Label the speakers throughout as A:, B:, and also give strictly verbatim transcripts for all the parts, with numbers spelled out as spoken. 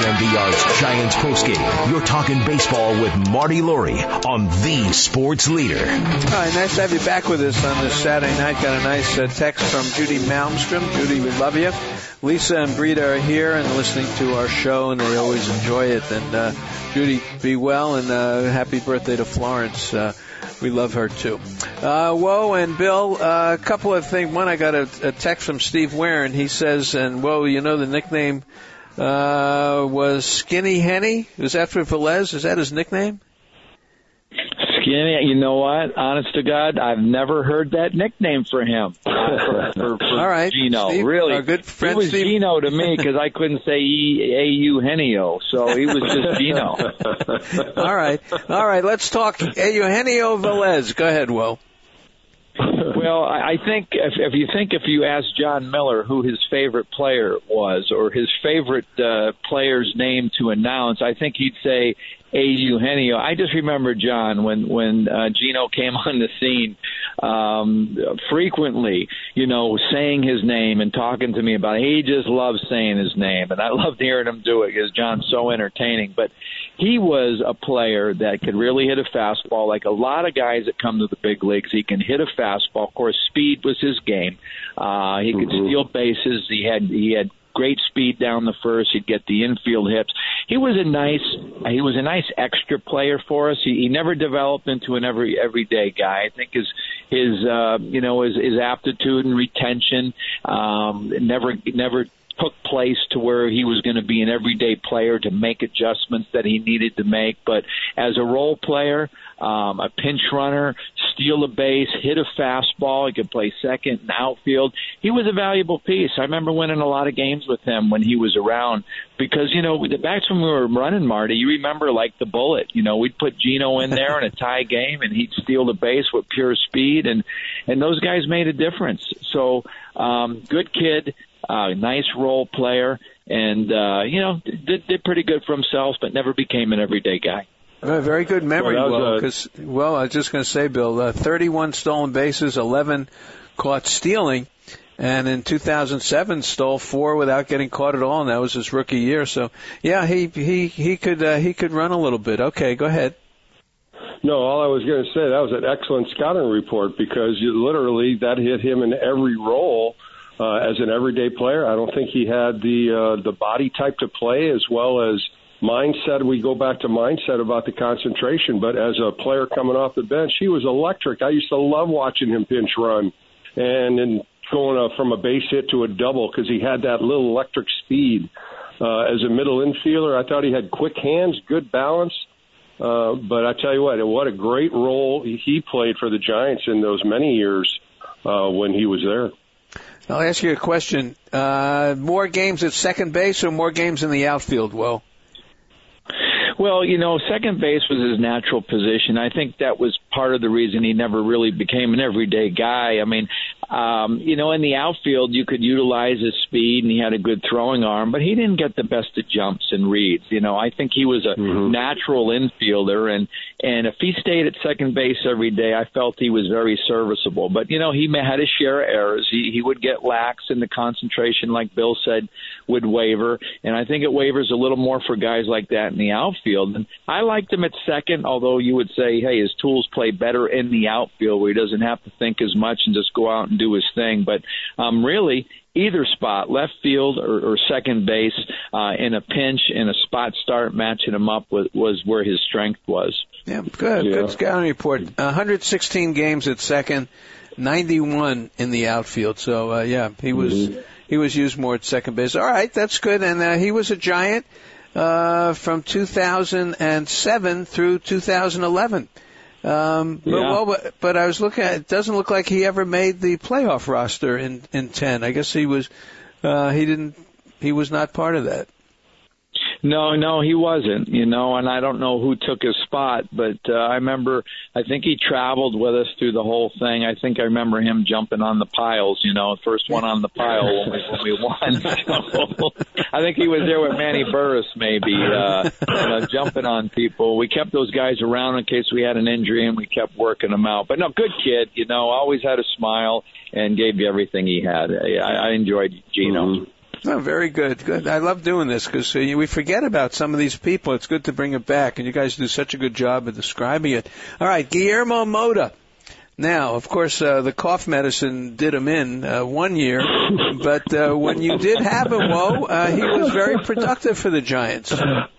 A: M B R's Giants postgame. You're talking baseball with Marty Laurie on the Sports Leader.
B: All right, nice to have you back with us on this Saturday night. Got a nice uh, text from Judy Malmstrom. Judy, we love you. Lisa and Brita are here and listening to our show, and they always enjoy it. And uh, Judy, be well, and uh, happy birthday to Florence. Uh, we love her, too. Uh, Whoa, and Bill, uh, a couple of things. One, I got a, a text from Steve Ware, and he says, and Whoa, you know the nickname uh, was Skinny Henny? Was that for Velez? Is that his nickname?
C: Skinny, you know what? Honest to God, I've never heard that nickname for him. For, for, for
B: All right,
C: Gino,
B: Steve,
C: really.
B: Our good friend
C: he was
B: Steve.
C: Gino to me because I couldn't say E A U Henio, so he was just Gino.
B: All right, all right. Let's talk Eugenio Velez. Go ahead, Will.
C: Well, I think if, if you think if you ask John Miller who his favorite player was or his favorite uh, player's name to announce, I think he'd say A. Eugenio. I just remember, John, when when uh, Gino came on the scene, um, frequently, you know, saying his name and talking to me about it. He just loves saying his name, and I loved hearing him do it because John's so entertaining. But he was a player that could really hit a fastball. Like a lot of guys that come to the big leagues, he can hit a fastball. Of course, speed was his game. Uh, he could mm-hmm. steal bases. He had he had great speed down the first. He'd get the infield hits. He was a nice he was a nice extra player for us. He, he never developed into an every everyday guy. I think his his uh, you know his, his aptitude and retention um, never never. took place to where he was going to be an everyday player to make adjustments that he needed to make. But as a role player, um, a pinch runner, steal a base, hit a fastball, he could play second and outfield. He was a valuable piece. I remember winning a lot of games with him when he was around because, you know, back when we were running, Marty, you remember like the bullet. You know, we'd put Gino in there in a tie game and he'd steal the base with pure speed, and, and those guys made a difference. So um, good kid. Uh, nice role player, and, uh, you know, did, did pretty good for himself, but never became an everyday guy.
B: Uh, very good memory,
C: well,
B: Will, because, well, I was just going to say, Bill, uh, thirty-one stolen bases, eleven caught stealing, and in two thousand seven stole four without getting caught at all, and that was his rookie year. So, yeah, he he he could uh, he could run a little bit. Okay, go ahead.
D: No, all I was going to say, that was an excellent scouting report because you, literally that hit him in every role. Uh, as an everyday player, I don't think he had the uh, the body type to play as well as mindset. We go back to mindset about the concentration, but as a player coming off the bench, he was electric. I used to love watching him pinch run and then going uh, from a base hit to a double because he had that little electric speed. Uh, as a middle infielder, I thought he had quick hands, good balance. Uh, but I tell you what, what a great role he played for the Giants in those many years uh, when he was there.
B: I'll ask you a question. Uh, more games at second base or more games in the outfield, Will?
C: Well, you know, second base was his natural position. I think that was part of the reason he never really became an everyday guy. I mean, um, you know, in the outfield, you could utilize his speed, and he had a good throwing arm, but he didn't get the best of jumps and reads. You know, I think he was a mm-hmm. natural infielder, and, and if he stayed at second base every day, I felt he was very serviceable. But, you know, he had his share of errors. He, he would get lax, and the concentration, like Bill said, would waver. And I think it wavers a little more for guys like that in the outfield. And I liked him at second, although you would say, hey, his tools play better in the outfield where he doesn't have to think as much and just go out and do his thing. But um, really, either spot, left field or, or second base, uh, in a pinch, in a spot start, matching him up was, was where his strength was.
B: Yeah, good. Yeah. Good scouting report. one hundred sixteen games at second, ninety-one in the outfield. So, uh, yeah, he was mm-hmm. he was used more at second base. All right, that's good. And uh, he was a Giant uh, from two thousand seven through two thousand eleven. Um, but,
C: yeah.
B: well, but I was looking at it. Doesn't look like he ever made the playoff roster in in ten. I guess he was uh, he didn't he was not part of that.
C: No, no, he wasn't, you know, and I don't know who took his spot, but uh, I remember, I think he traveled with us through the whole thing. I think I remember him jumping on the piles, you know, first one on the pile when we, when we won. So, I think he was there with Manny Burris, maybe, uh, you know, jumping on people. We kept those guys around in case we had an injury, and we kept working them out. But no, good kid, you know, always had a smile and gave you everything he had. I, I enjoyed Gino.
D: Mm-hmm.
B: Oh, very good. Good. I love doing this because uh, we forget about some of these people. It's good to bring it back, and you guys do such a good job of describing it. All right, Guillermo Mota. Now, of course, uh, the cough medicine did him in uh, one year, but uh, when you did have him, Whoa, uh, he was very productive for the Giants.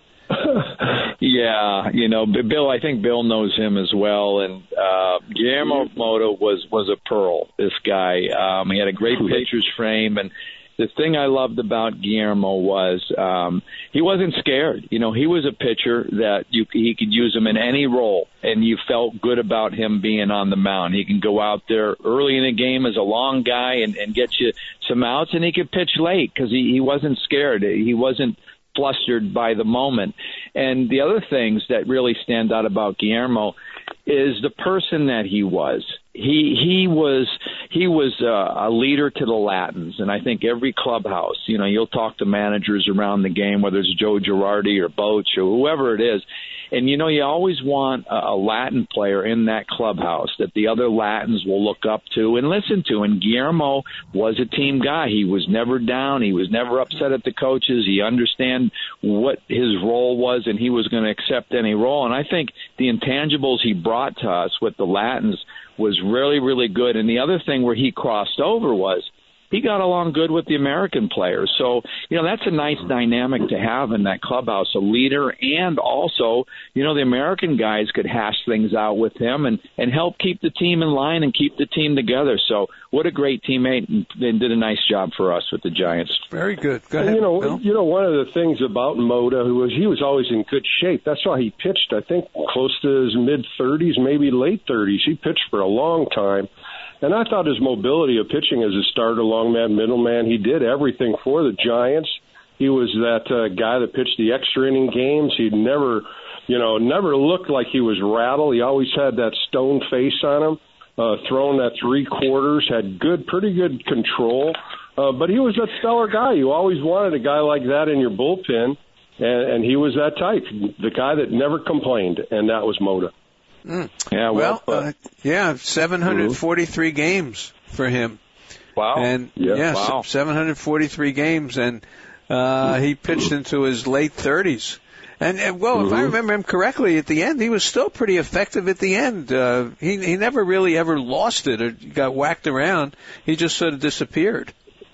C: Yeah, you know, Bill, I think Bill knows him as well. And uh, Guillermo Mota was, was a pearl, this guy. Um, he had a great pitcher's frame. And the thing I loved about Guillermo was um, he wasn't scared. You know, he was a pitcher that you, he could use him in any role, and you felt good about him being on the mound. He can go out there early in the game as a long guy and, and get you some outs, and he could pitch late because he, he wasn't scared. He wasn't flustered by the moment. And the other things that really stand out about Guillermo is the person that he was. He he was he was uh, a leader to the Latins, and I think every clubhouse, you know, you'll talk to managers around the game, whether it's Joe Girardi or Boch or whoever it is, and you know, you always want a, a Latin player in that clubhouse that the other Latins will look up to and listen to. And Guillermo was a team guy. He was never down. He was never upset at the coaches. He understand what his role was, and he was going to accept any role. And I think the intangibles he brought to us with the Latins was really, really good. And the other thing where he crossed over was he got along good with the American players. So, you know, that's a nice dynamic to have in that clubhouse, a leader, and also, you know, the American guys could hash things out with him and, and help keep the team in line and keep the team together. So what a great teammate, and, and did a nice job for us with the Giants.
B: Very good. Go ahead,
D: and, you know,
B: Bill.
D: you know, one of the things about Mota who was he was always in good shape. That's why he pitched, I think, close to his mid-thirties, maybe late thirties. He pitched for a long time. And I thought his mobility of pitching as a starter, long man, middle man, he did everything for the Giants. He was that uh, guy that pitched the extra inning games. He never, you know, never looked like he was rattled. He always had that stone face on him, uh, throwing that three quarters, had good, pretty good control. Uh, but he was that stellar guy. You always wanted a guy like that in your bullpen, and, and he was that type, the guy that never complained, and that was Mota.
B: Mm.
C: Yeah, well,
B: well uh, yeah, seven hundred forty-three mm-hmm. games for him.
C: Wow.
B: And
D: yeah,
B: yeah,
C: wow.
B: seven hundred forty-three games, and uh, he pitched into his late thirties. And, and well, mm-hmm. if I remember him correctly, at the end, he was still pretty effective at the end. Uh, he he never really ever lost it or got whacked around. He just sort of disappeared.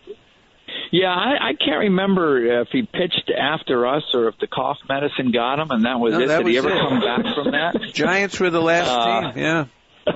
C: Yeah, I, I can't remember if he pitched after us or if the cough medicine got him, and that was
B: no,
C: it.
B: That
C: Did
B: was
C: he ever
B: it.
C: come back from that?
B: Giants were the last
C: uh,
B: team, yeah.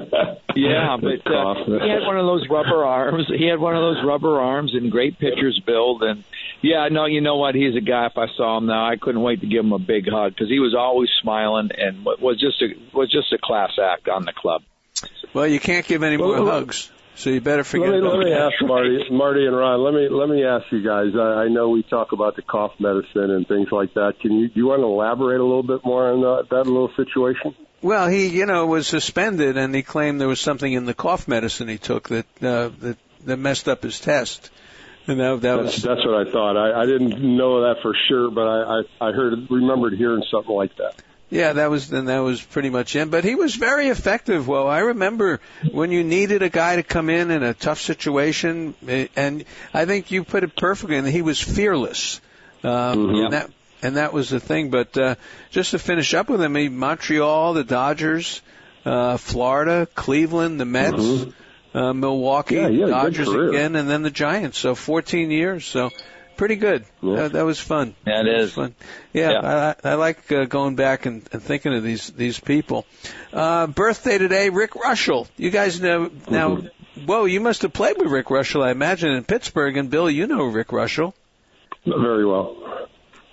C: Yeah, but uh, he had one of those rubber arms. He had one of those rubber arms and great pitcher's build. And, yeah, no, you know what? He's a guy, if I saw him now, I couldn't wait to give him a big hug because he was always smiling and was just a, was just a class act on the club.
B: Well, you can't give any more
D: well,
B: hugs. So you better forget
D: let me,
B: about
D: let me
B: that.
D: ask Marty, Marty and Ron. Let me let me ask you guys. I, I know we talk about the cough medicine and things like that. Can you do you want to elaborate a little bit more on that, that little situation?
B: Well, he you know was suspended, and he claimed there was something in the cough medicine he took that uh, that that messed up his test. And that, that
D: that's,
B: was
D: that's what I thought. I, I didn't know that for sure, but I, I I heard remembered hearing something like that.
B: Yeah, that was then that was pretty much it. But he was very effective. Well, I remember when you needed a guy to come in in a tough situation, and I think you put it perfectly. And he was fearless, um,
C: mm-hmm.
B: and that and that was the thing. But uh, just to finish up with him, he, Montreal, the Dodgers, uh, Florida, Cleveland, the Mets, mm-hmm. uh, Milwaukee,
D: yeah,
B: Dodgers again, and then the Giants. So fourteen years. So. Pretty good.
D: Yeah.
B: Uh, that was fun.
C: That
B: that
C: is
B: was fun. Yeah, yeah. I, I like uh, going back and, and thinking of these these people. Uh, birthday today, Rick Russell. You guys know now. Mm-hmm. Whoa, you must have played with Rick Russell, I imagine, in Pittsburgh. And Bill, you know Rick Russell.
D: Very well.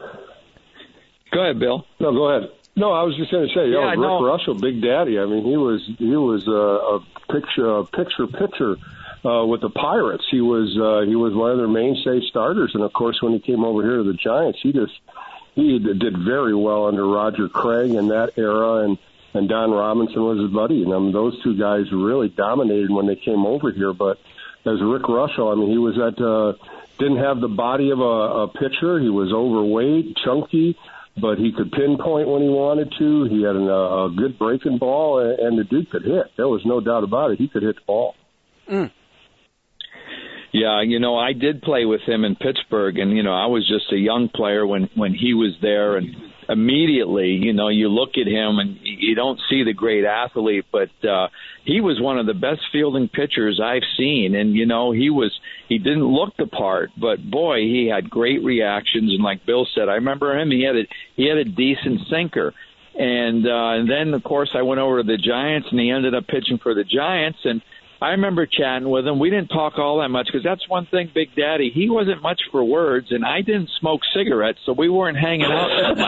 C: Go ahead, Bill.
D: No, go ahead. No, I was just going to say, yeah, Rick no. Russell, Big Daddy. I mean, he was he was uh, a picture a picture pitcher. Uh, with the Pirates, he was uh, he was one of their mainstay starters, and of course, when he came over here to the Giants, he just he did very well under Roger Craig in that era, and and Don Robinson was his buddy, and I mean, those two guys really dominated when they came over here. But as Rick Russell, I mean, he was at uh, didn't have the body of a, a pitcher. He was overweight, chunky, but he could pinpoint when he wanted to. He had an, uh, a good breaking ball, and, and the dude could hit. There was no doubt about it. He could hit the ball.
B: Mm.
C: Yeah, you know, I did play with him in Pittsburgh, and, you know, I was just a young player when, when he was there, and immediately, you know, you look at him and you don't see the great athlete, but uh, he was one of the best fielding pitchers I've seen, and, you know, he was he didn't look the part, but, boy, he had great reactions, and like Bill said, I remember him, he had a, he had a decent sinker. And, uh, and then, of course, I went over to the Giants, and he ended up pitching for the Giants, and I remember chatting with him. We didn't talk all that much because that's one thing, Big Daddy. He wasn't much for words, and I didn't smoke cigarettes, so we weren't hanging out that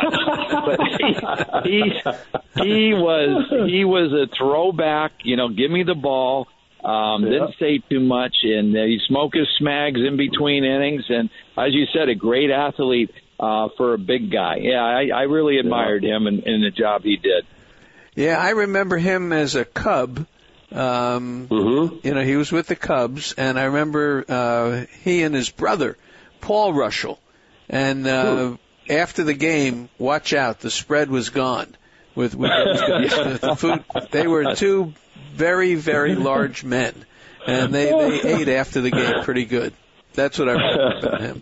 C: much. But he, he, he was he was a throwback. You know, give me the ball. Um, yeah. Didn't say too much, and uh, he smoked his smags in between innings. And as you said, a great athlete uh, for a big guy. Yeah, I, I really admired yeah. him and, and the job he did.
B: Yeah, I remember him as a Cub. Um, mm-hmm. You know, he was with the Cubs, and I remember uh, he and his brother, Paul Russell, and uh, after the game, watch out, the spread was gone. With, with those guys. the, the food, they were two very, very large men, and they, they ate after the game pretty good. That's what I remember about him.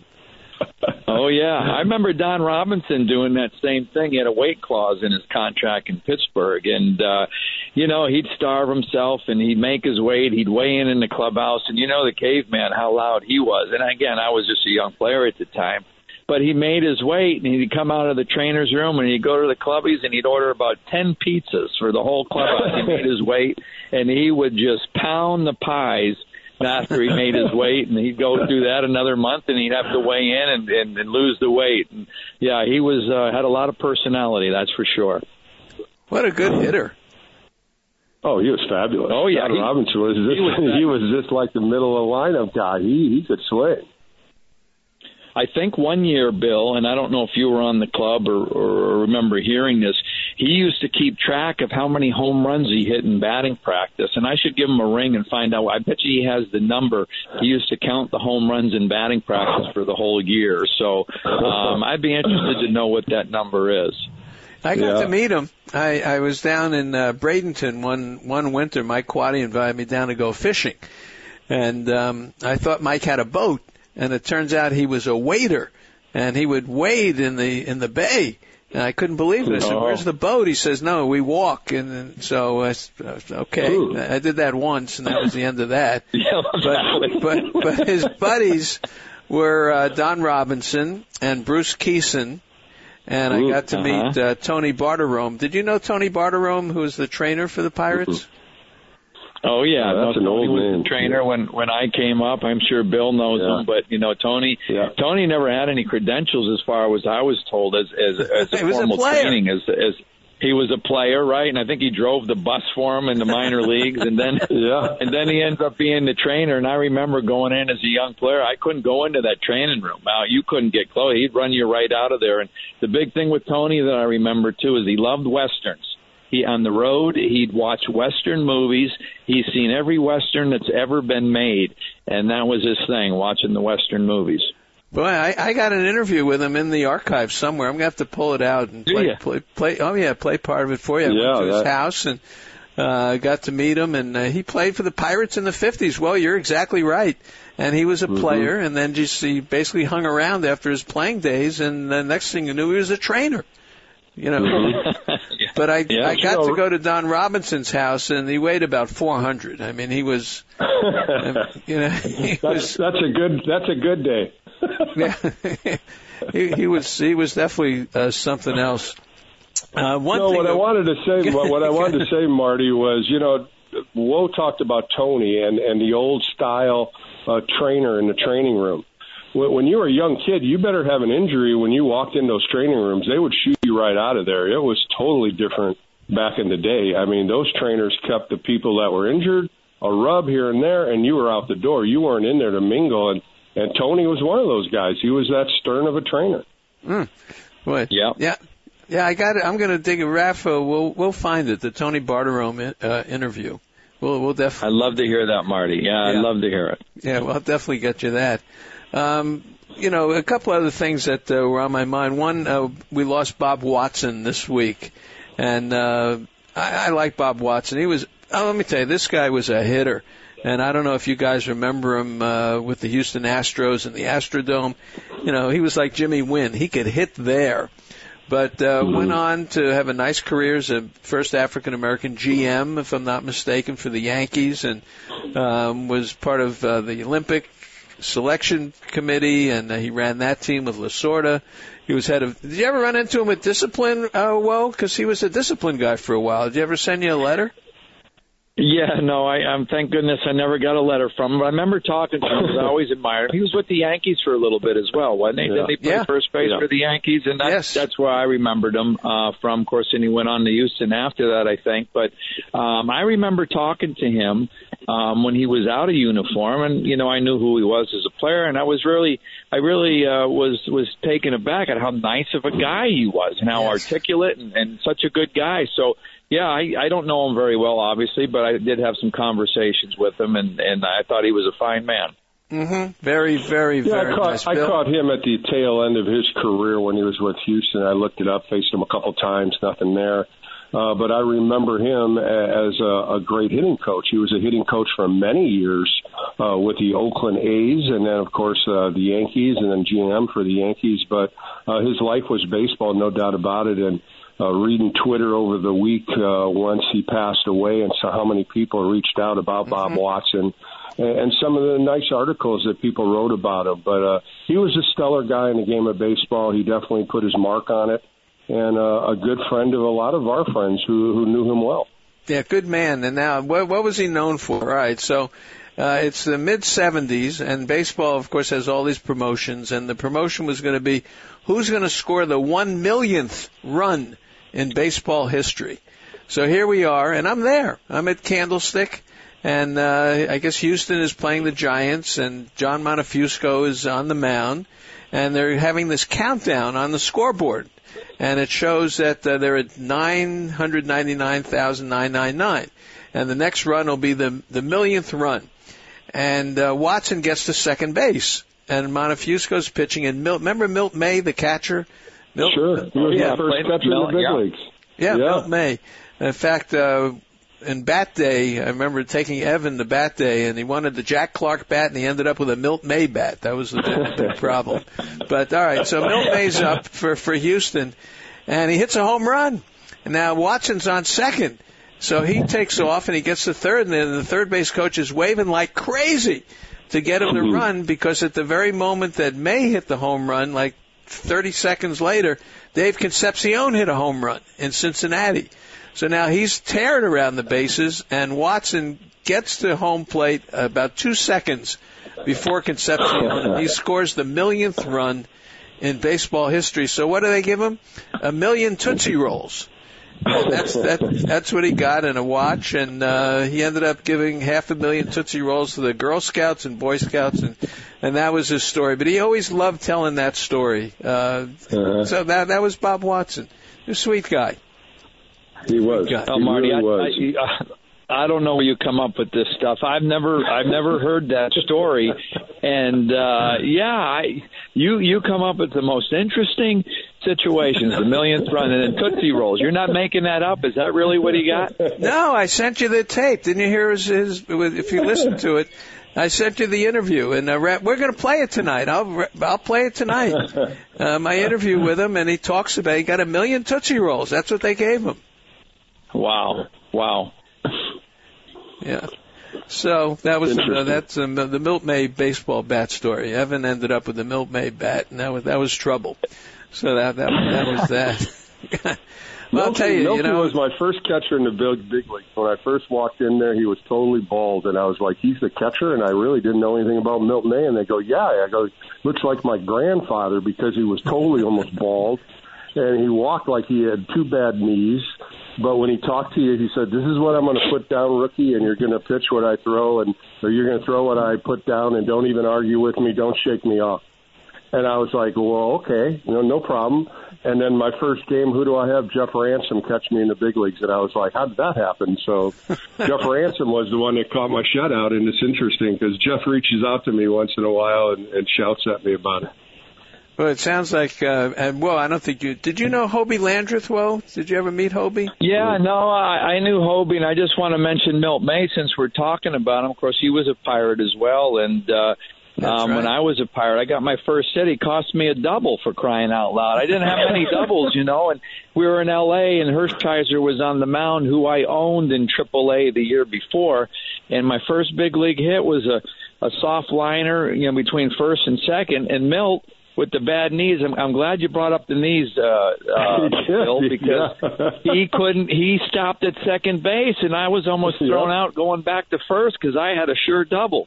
C: Oh, yeah. I remember Don Robinson doing that same thing. He had a weight clause in his contract in Pittsburgh. And, uh, you know, he'd starve himself and he'd make his weight. He'd weigh in in the clubhouse. And you know the caveman, how loud he was. And, again, I was just a young player at the time. But he made his weight, and he'd come out of the trainer's room, and he'd go to the clubbies, and he'd order about ten pizzas for the whole clubhouse. He made his weight, and he would just pound the pies after he made his weight, and he'd go through that another month, and he'd have to weigh in and, and, and lose the weight. And yeah, he was uh, had a lot of personality, that's for sure.
B: What a good hitter!
D: Oh, he was fabulous.
C: Oh yeah,
D: Don he, Robinson was just, he was, he was just like the middle of the lineup guy. He he could swing.
C: I think one year, Bill, and I don't know if you were on the club or, or remember hearing this, he used to keep track of how many home runs he hit in batting practice, and I should give him a ring and find out. I bet you he has the number. He used to count the home runs in batting practice for the whole year, so um, I'd be interested to know what that number is.
B: I got
D: yeah.
B: to meet him. I, I was down in uh, Bradenton one, one winter. Mike Quaddy invited me down to go fishing, and um, I thought Mike had a boat. And it turns out he was a waiter, and he would wade in the in the bay. And I couldn't believe it. I said, "Where's the boat?" He says, "No, we walk." And, and so I said, "Okay." Ooh. I did that once, and that was the end of that.
C: Yeah,
B: but, but but his buddies were uh, Don Robinson and Bruce Keeson, and I got to
C: uh-huh.
B: meet uh, Tony Bartiromo. Did you know Tony Bartiromo, who was the trainer for the Pirates?
D: Mm-hmm.
C: Oh yeah,
D: oh, that's
C: no,
D: an
C: Tony
D: old
C: was
D: man.
C: the trainer when when I came up. I'm sure Bill knows
D: yeah.
C: him, but you know Tony.
D: Yeah.
C: Tony never had any credentials as far as I was told as as as a
B: he was
C: formal
B: a player.
C: training as as he was a player, right? And I think he drove the bus for him in the minor leagues, and then
D: yeah.
C: and then he ends up being the trainer. And I remember going in as a young player. I couldn't go into that training room. Now you couldn't get close. He'd run you right out of there. And the big thing with Tony that I remember too is he loved westerns. He on the road, he'd watch Western movies. He's seen every Western that's ever been made, and that was his thing, watching the Western movies.
B: Boy, I, I got an interview with him in the archives somewhere. I'm going to have to pull it out and play, play, play, oh, yeah, play part of it for you. I
D: yeah,
B: went to his
D: that...
B: house and uh, got to meet him, and uh, he played for the Pirates in the fifties. Well, you're exactly right. And he was a
D: mm-hmm.
B: player, and then just he basically hung around after his playing days, and the next thing you knew, he was a trainer. You know,
C: yeah.
B: but I
C: yeah,
B: I got
D: sure.
B: to go to Don Robinson's house, and he weighed about four hundred. I mean, he was, you know, he
D: that's,
B: was.
D: That's a good. That's a good day.
B: Yeah, he, he was. He was definitely uh, something else. Uh, one
D: no,
B: thing
D: what
B: that,
D: I wanted to say, what I wanted to say, Marty, was you know, Woe talked about Tony and and the old style uh, trainer in the training room. When you were a young kid, you better have an injury when you walked in those training rooms. They would shoot you right out of there. It was totally different back in the day. I mean, those trainers kept the people that were injured, a rub here and there, and you were out the door. You weren't in there to mingle. And, and Tony was one of those guys. He was that stern of a trainer.
B: Mm. Boy,
C: yeah.
B: Yeah. Yeah, I got it. I'm going to dig a Rafa. We'll we'll find it. The Tony Bartiromo uh, interview. We'll we'll definitely.
C: I'd love to hear that, Marty. Yeah, I'd
B: yeah.
C: love to hear it.
B: Yeah, well, I'll definitely get you that. Um, you know, a couple other things that uh, were on my mind. One, uh, we lost Bob Watson this week, and uh, I, I like Bob Watson. He was. Oh, let me tell you, this guy was a hitter, And I don't know if you guys remember him uh, with the Houston Astros and the Astrodome. You know, he was like Jimmy Wynn. He could hit there. But uh, mm-hmm. went on to have a nice career as a first African-American G M, if I'm not mistaken, for the Yankees, and um, was part of uh, the Olympic selection committee, and uh, he ran that team with Lasorda. He was head of... Did you ever run into him with discipline, uh, well? Because he was a discipline guy for a while. Did you ever send you a letter?
C: Yeah, no, I, I'm thank goodness I never got a letter from him. I remember talking to him because I always admired him. He was with the Yankees for a little bit as well, wasn't he? Yeah. Didn't he play
B: yeah.
C: first base
B: yeah.
C: for the Yankees? And that's,
B: yes.
C: that's where I remembered him uh, from, of course, and he went on to Houston after that, I think. But um, I remember talking to him um, when he was out of uniform, and, you know, I knew who he was as a player, and I was really, I really uh, was, was taken aback at how nice of a guy he was and how yes. articulate and, and such a good guy. So, yeah, I, I don't know him very well, obviously, but I did have some conversations with him, and, and I thought he was a fine man.
B: Mm-hmm. Very, very,
D: yeah,
B: very
D: I caught,
B: nice.
D: I
B: Bill.
D: caught him at the tail end of his career when he was with Houston. I looked it up, faced him a couple times, nothing there. Uh, but I remember him as a, a great hitting coach. He was a hitting coach for many years uh, with the Oakland A's, and then, of course, uh, the Yankees, and then G M for the Yankees. But uh, his life was baseball, no doubt about it, and Uh, reading Twitter over the week uh, once he passed away and saw how many people reached out about mm-hmm. Bob Watson and, and some of the nice articles that people wrote about him. But uh, he was a stellar guy in the game of baseball. He definitely put his mark on it, and uh, a good friend of a lot of our friends who, who knew him well.
B: Yeah, good man. And now, what, what was he known for? All right, so uh, it's the mid-seventies, and baseball, of course, has all these promotions, and the promotion was going to be who's going to score the one millionth run in baseball history. So here we are, and I'm there. I'm at Candlestick, and uh, I guess Houston is playing the Giants, and John Montefusco is on the mound, and they're having this countdown on the scoreboard, and it shows that uh, they're at nine hundred ninety-nine thousand nine hundred ninety-nine, and the next run will be the the millionth run, and uh, Watson gets to second base, and Montefusco's pitching, and Milt, remember Milt May, the catcher? Milt,
D: sure. He was
B: yeah,
D: the first catcher in the big
C: yeah.
D: leagues.
B: Yeah,
D: yeah,
B: Milt May. In fact, uh, in bat day, I remember taking Evan to bat day, and he wanted the Jack Clark bat, and he ended up with a Milt May bat. That was the big, big problem. But, all right, so Milt May's up for, for Houston, and he hits a home run. And now Watson's on second. So he takes off, and he gets to third, and then the third base coach is waving like crazy to get him to run, because at the very moment that May hit the home run, like thirty seconds later, Dave Concepcion hit a home run in Cincinnati. So now he's tearing around the bases, and Watson gets to home plate about two seconds before Concepcion. He scores the millionth run in baseball history. So what do they give him? A million Tootsie Rolls. And that's that, that's what he got in a watch, and uh, he ended up giving half a million Tootsie Rolls to the Girl Scouts and Boy Scouts, and and that was his story. But he always loved telling that story. Uh, uh-huh. So that that was Bob Watson. He was a sweet guy.
D: He was.
C: Guy. Oh, Marty,
D: really was.
C: I, I, I don't know where you come up with this stuff. I've never I've never heard that story, and uh, yeah, I you you come up with the most interesting situations, the millionth run, and then Tootsie Rolls. You're not making that up. Is that really what he got?
B: No, I sent you the tape. Didn't you hear his, his if you listened to it, I sent you the interview, and uh, we're going to play it tonight. I'll I'll play it tonight. Uh, my interview with him, and he talks about he got a million Tootsie Rolls. That's what they gave him.
C: Wow. Wow.
B: Yeah. So that was uh, that's um, the Milt May baseball bat story. Evan ended up with the Milt May bat, and that was that was trouble. So that that, that was that. Well, I'll tell you,
D: Milky
B: you know,
D: was my first catcher in the big big leagues. When I first walked in there, he was totally bald, and I was like, "He's the catcher," and I really didn't know anything about Milt May. And they go, "Yeah," I go, "Looks like my grandfather," because he was totally almost bald, and he walked like he had two bad knees. But when he talked to you, he said, "This is what I'm going to put down, rookie, and you're going to pitch what I throw, and or you're going to throw what I put down, and don't even argue with me. Don't shake me off." And I was like, "Well, okay, you know, no problem." And then my first game, who do I have? Jeff Ransom catch me in the big leagues. And I was like, how did that happen? So Jeff Ransom was the one that caught my shutout. And it's interesting because Jeff reaches out to me once in a while and, and shouts at me about it.
B: Well, it sounds like, uh, and well, I don't think you, did you know Hobie Landreth well? Did you ever meet Hobie?
C: Yeah, no, I, I knew Hobie, and I just want to mention Milt May since we're talking about him. Of course, he was a Pirate as well, and uh, um,
B: right.
C: when I was a Pirate, I got my first hit. He cost me a double, for crying out loud. I didn't have many doubles, you know, and we were in L A, and Hershiser was on the mound, who I owned in triple A the year before, and my first big league hit was a, a soft liner, you know, between first and second, and Milt, with the bad knees, I'm, I'm glad you brought up the knees, uh, uh, Bill, because
D: yeah.
C: he couldn't. He stopped at second base, and I was almost thrown
D: yeah.
C: out going back to first because I had a sure double.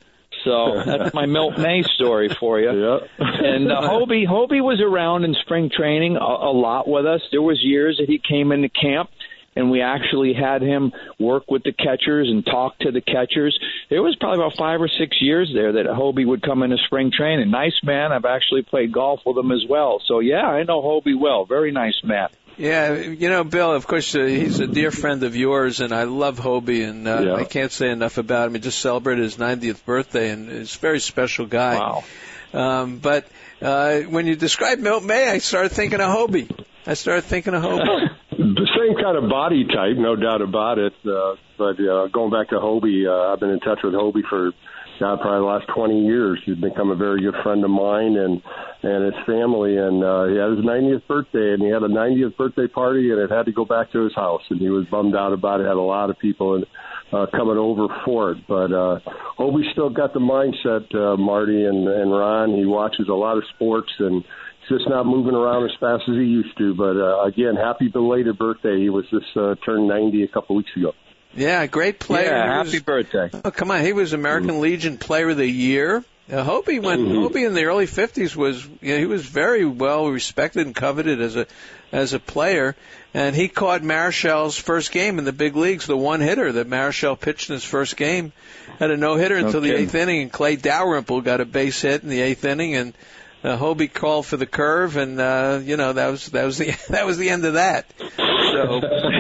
C: So that's my Milt May story for you.
D: Yeah.
C: And uh, Hobie, Hobie was around in spring training a, a lot with us. There was years that he came into camp, and we actually had him work with the catchers and talk to the catchers. There was probably about five or six years there that Hobie would come into spring training. Nice man. I've actually played golf with him as well. So, yeah, I know Hobie well. Very nice man.
B: Yeah, you know, Bill, of course, uh, he's a dear friend of yours, and I love Hobie, and uh,
D: yeah.
B: I can't say enough about him. He just celebrated his ninetieth birthday, and he's a very special guy.
C: Wow.
B: Um, but uh, when you describe Milt May, I started thinking of Hobie. I started thinking of Hobie.
D: The same kind of body type, no doubt about it. Uh, but uh, going back to Hobie, uh, I've been in touch with Hobie for God, probably the last twenty years. He's become a very good friend of mine and and his family. And uh, he had his ninetieth birthday, and he had a ninetieth birthday party, and it had to go back to his house. And he was bummed out about it. Had a lot of people and, uh, coming over for it. But uh, Hobie's still got the mindset, uh, Marty and, and Ron. He watches a lot of sports and he's just not moving around as fast as he used to. But, uh, again, happy belated birthday. He was just uh, turned ninety a couple weeks ago.
B: Yeah, great player.
C: Yeah,
B: He
C: happy
B: was,
C: birthday.
B: Oh, come on. He was American mm-hmm. Legion Player of the Year. Uh, Hobie, when mm-hmm. Hobie in the early fifties was, you know, he was very well respected and coveted as a as a player. And he caught Marichel's first game in the big leagues, the one hitter that Marichel pitched in his first game. Had a no-hitter until okay. the eighth inning, and Clay Dalrymple got a base hit in the eighth inning, and Uh, Hobie called for the curve, and uh, you know that was that was the that was the end of that. So,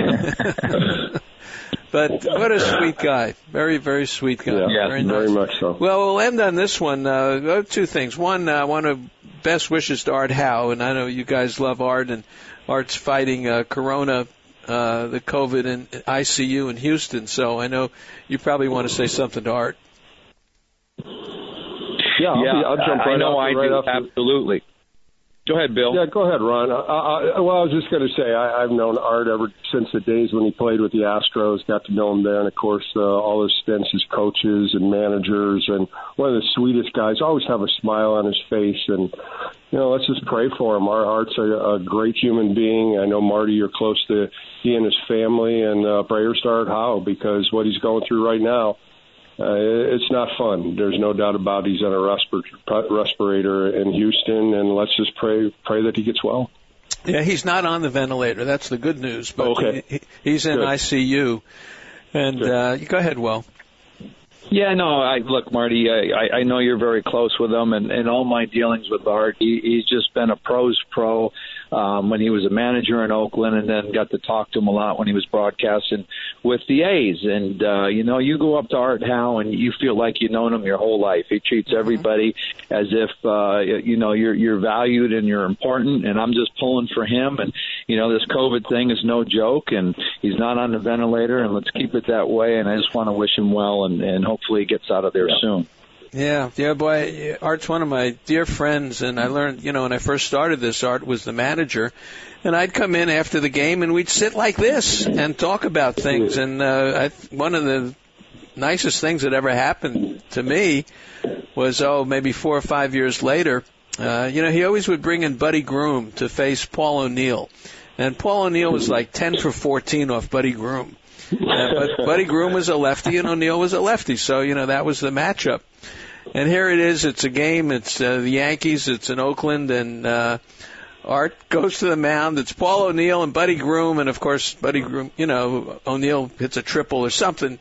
B: but what a sweet guy, very very sweet guy.
D: Yeah,
B: very,
D: very
B: nice.
D: much so.
B: Well, we'll end on this one. Uh, two things. One, uh, I want to best wishes to Art Howe, and I know you guys love Art, and Art's fighting uh, Corona, uh, the COVID in I C U in Houston. So I know you probably want to say something to Art.
D: Yeah, I'll,
C: yeah,
D: be, I'll jump right
C: I know
D: off,
C: I
D: right
C: do,
D: off
C: absolutely. Go ahead, Bill.
D: Yeah, go ahead, Ron. I, I, well, I was just going to say I, I've known Art ever since the days when he played with the Astros, got to know him then. Of course, uh, all his stints as coaches and managers, and one of the sweetest guys, always have a smile on his face. And, you know, let's just pray for him. Our Art's a, a great human being. I know, Marty, you're close to he and his family, and uh, prayers to Art Howe, because what he's going through right now, Uh, it's not fun. There's no doubt about it. He's on a respir- respirator in Houston, and let's just pray pray that he gets well.
B: Yeah, he's not on the ventilator. That's the good news. But
D: okay.
B: he, he's in
D: Good.
B: I C U. And uh, you go ahead, Will.
C: Yeah, no, I look, Marty, I, I know you're very close with him, and, and all my dealings with Art, he, he's just been a pro's pro um, when he was a manager in Oakland, and then got to talk to him a lot when he was broadcasting with the A's. And, uh, you know, you go up to Art Howe, and you feel like you've known him your whole life. He treats everybody as if, uh, you know, you're, you're valued and you're important, and I'm just pulling for him. And, you know, this COVID thing is no joke, and he's not on the ventilator, and let's keep it that way. And I just want to wish him well, and, and hopefully he gets out of there soon.
B: Yeah, yeah, boy, Art's one of my dear friends, and I learned, you know, when I first started this, Art was the manager, and I'd come in after the game, and we'd sit like this and talk about things, and uh, I, one of the nicest things that ever happened to me was, oh, maybe four or five years later, uh, you know, he always would bring in Buddy Groom to face Paul O'Neill, and Paul O'Neill was like ten for fourteen off Buddy Groom. Uh, but Buddy Groom was a lefty and O'Neill was a lefty, so, you know, that was the matchup. And here it is. It's a game. It's uh, the Yankees. It's in Oakland, and uh, Art goes to the mound. It's Paul O'Neill and Buddy Groom, and, of course, Buddy Groom, you know, O'Neill hits a triple or something.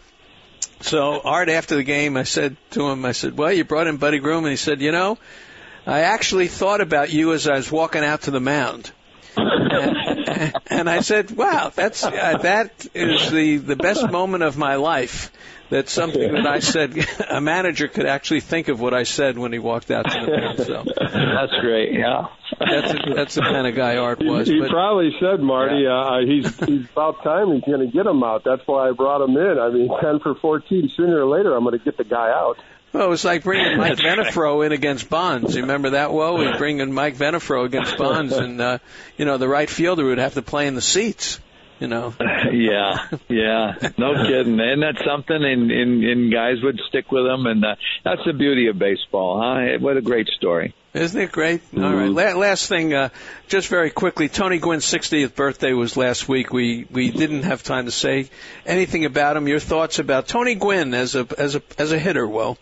B: So Art, after the game, I said to him, I said, well, you brought in Buddy Groom, and he said, you know, I actually thought about you as I was walking out to the mound. And, And I said, wow, that's uh, that is the, the best moment of my life. That's something that I said a manager could actually think of what I said when he walked out to the field. So
C: that's great. Yeah,
B: that's a, that's the kind of guy Art was.
D: He, he
B: but,
D: probably said, Marty,
C: yeah.
D: uh, he's he's about time he's going to get him out. That's why I brought him in. I mean, ten for fourteen. Sooner or later, I'm going to get the guy out.
B: Well, it was like bringing Mike Venafro in against Bonds. You remember that? Well, we bring in Mike Venafro against Bonds, and uh, you know the right fielder would have to play in the seats. You know.
C: Yeah, yeah, no kidding. Isn't that something? And, and, and guys would stick with them, and uh, that's the beauty of baseball, huh? What a great story.
B: Isn't it great?
C: Mm-hmm.
B: All right. La- last thing, uh, just very quickly, Tony Gwynn's sixtieth birthday was last week. We we didn't have time to say anything about him. Your thoughts about Tony Gwynn as a as a as a hitter? Well.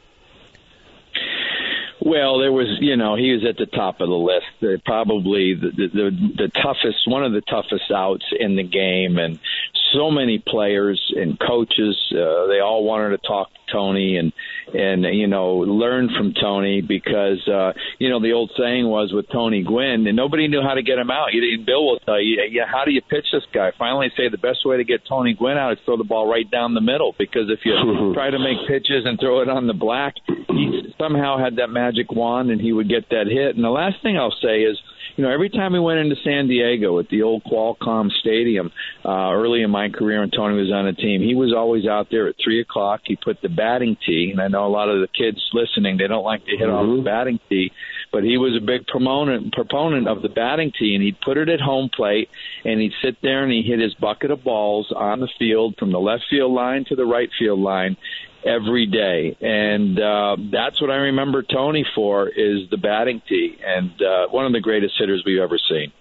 C: Well, there was, you know, he was at the top of the list. Uh, probably the, the the toughest, one of the toughest outs in the game, and so many players and coaches, uh, they all wanted to talk to Tony and and you know learn from Tony because uh, you know the old saying was with Tony Gwynn, and nobody knew how to get him out. And Bill will tell you, yeah, how do you pitch this guy? Finally, say the best way to get Tony Gwynn out is throw the ball right down the middle, because if you try to make pitches and throw it on the black, he somehow had that magic wand and he would get that hit. And the last thing I'll say is, you know, every time we went into San Diego at the old Qualcomm Stadium, uh, early in my career when Tony was on the team, he was always out there at three o'clock. He put the batting tee, and I know a lot of the kids listening, they don't like to hit mm-hmm. off the batting tee, but he was a big proponent, proponent of the batting tee, and he'd put it at home plate, and he'd sit there and he'd hit his bucket of balls on the field from the left field line to the right field line every day. And uh, that's what I remember Tony for, is the batting tee, and uh, one of the greatest hitters we've ever seen.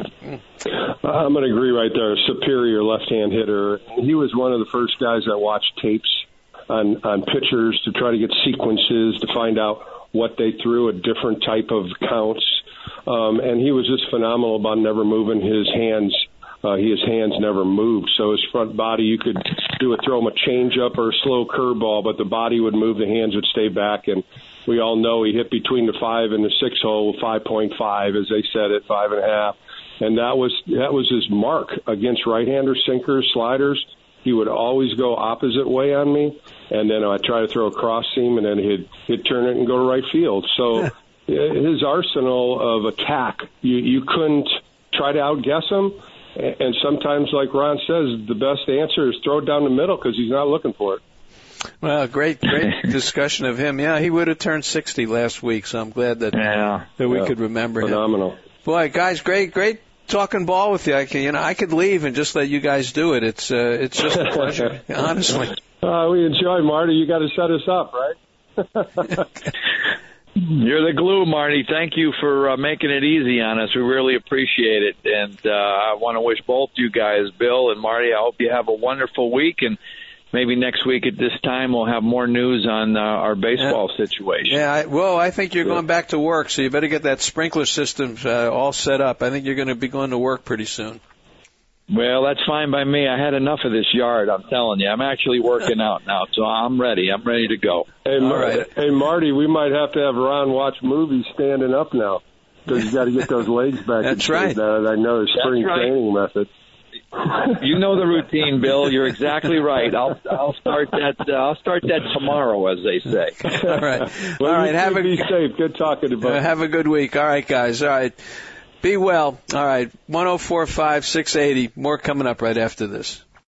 D: Mm-hmm. I'm going to agree right there. Superior left-hand hitter. He was one of the first guys that watched tapes on, on pitchers to try to get sequences, to find out what they threw at different type of counts. Um, and he was just phenomenal about never moving his hands. Uh, his hands never moved, so his front body, you could do a throw him a changeup or a slow curveball, but the body would move, the hands would stay back, and we all know he hit between the five and the six hole, five point five, as they said it, five and a half, and that was that was his mark against right-handers, sinkers, sliders. He would always go opposite way on me, and then I'd try to throw a cross seam, and then he'd he'd turn it and go to right field. So his arsenal of attack, you you couldn't try to outguess him. And sometimes, like Ron says, the best answer is throw it down the middle because he's not looking for it.
B: Well, great, great discussion of him. Yeah, he would have turned sixty last week, so I'm glad that
C: yeah.
B: that we
D: yeah.
B: could remember
D: Phenomenal.
B: him. Phenomenal. Boy, guys, great, great talking ball with you. I can, you know, I could leave and just let you guys do it. It's, uh, it's just a pleasure, honestly.
D: Uh, we enjoy, Marty. You got to set us up, right?
C: You're the glue, Marty. Thank you for uh, making it easy on us. We really appreciate it. And uh, I want to wish both you guys, Bill and Marty, I hope you have a wonderful week. And maybe next week at this time we'll have more news on uh, our baseball
B: yeah.
C: situation.
B: Yeah, I, well, I think you're yeah. going back to work, so you better get that sprinkler system uh, all set up. I think you're going to be going to work pretty soon.
C: Well, that's fine by me. I had enough of this yard, I'm telling you. I'm actually working out now, so I'm ready. I'm ready to go.
D: Hey,
B: All right.
D: hey Marty, we might have to have Ron watch movies standing up now, because you got to get those legs back.
B: That's right.
D: Uh, I know the spring
C: right.
D: training method.
C: You know the routine, Bill. You're exactly right. I'll I'll start that. Uh, I'll start that tomorrow, as they say.
B: All right.
D: Well,
B: All right.
D: You
B: have a
D: be safe. Good talking to you.
B: Uh, have a good week. All right, guys. All right. Be well. All right. one oh four point five, six eighty. More coming up right after this.